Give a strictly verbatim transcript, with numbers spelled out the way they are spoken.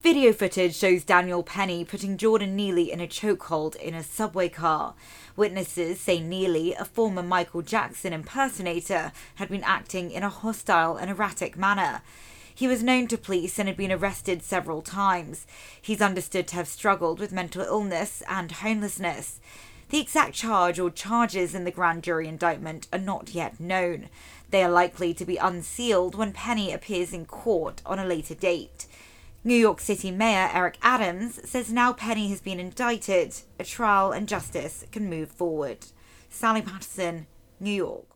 Video footage shows Daniel Penny putting Jordan Neely in a chokehold in a subway car. Witnesses say Neely, a former Michael Jackson impersonator, had been acting in a hostile and erratic manner. He was known to police and had been arrested several times. He's understood to have struggled with mental illness and homelessness. The exact charge or charges in the grand jury indictment are not yet known. They are likely to be unsealed when Penny appears in court on a later date. New York City Mayor Eric Adams says now Penny has been indicted, a trial and justice can move forward. Sally Patterson, New York.